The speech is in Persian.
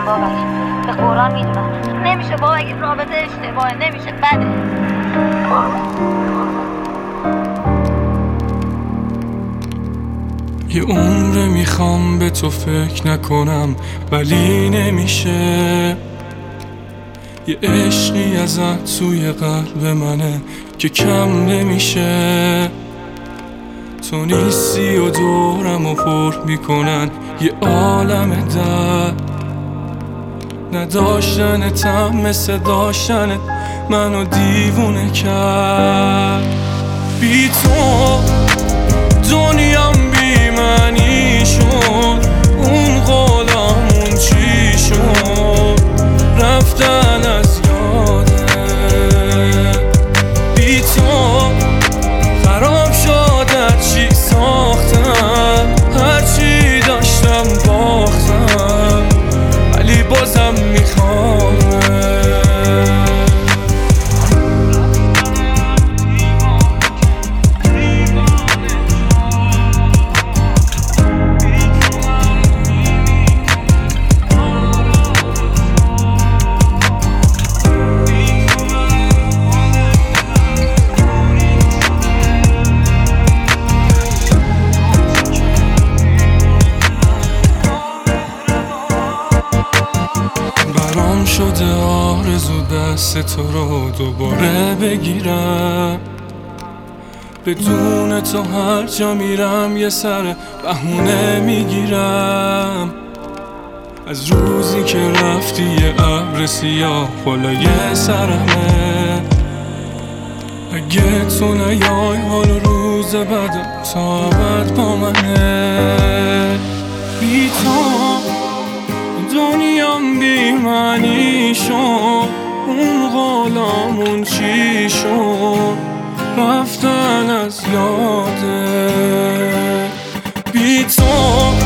بابک، به قرآن میدونم نمیشه بابک، این رابطه اشتباهه، نمیشه، بده. یه عمره میخوام به تو فکر نکنم ولی نمیشه. یه عشقی ازت توی قلب منه که کم نمیشه. تو نیستی و دورم و پر میکنن یه عالم درد. نداشتنتم مثل داشتنت منو دیوونه کرد. بی تو دنیام بی معنی شد، اون غلامون چی شد، رفتن از یاده. بی تو خراب شد هرچی ساختم، هرچی داشتم باختم، ولی بازم میخوام. برام شده آرزو دست تو رو دوباره بگیرم. بدون تو هر جا میرم یه سر بهونه میگیرم. از روزی که رفتی یه ابر سیاه بالای سرمه. اگه تو نیای حال و روز بعدم تا ابد با منه. بی تو دنیام بی معنی شد، اون غلامون چی شد، رفتن از یاده. بی تو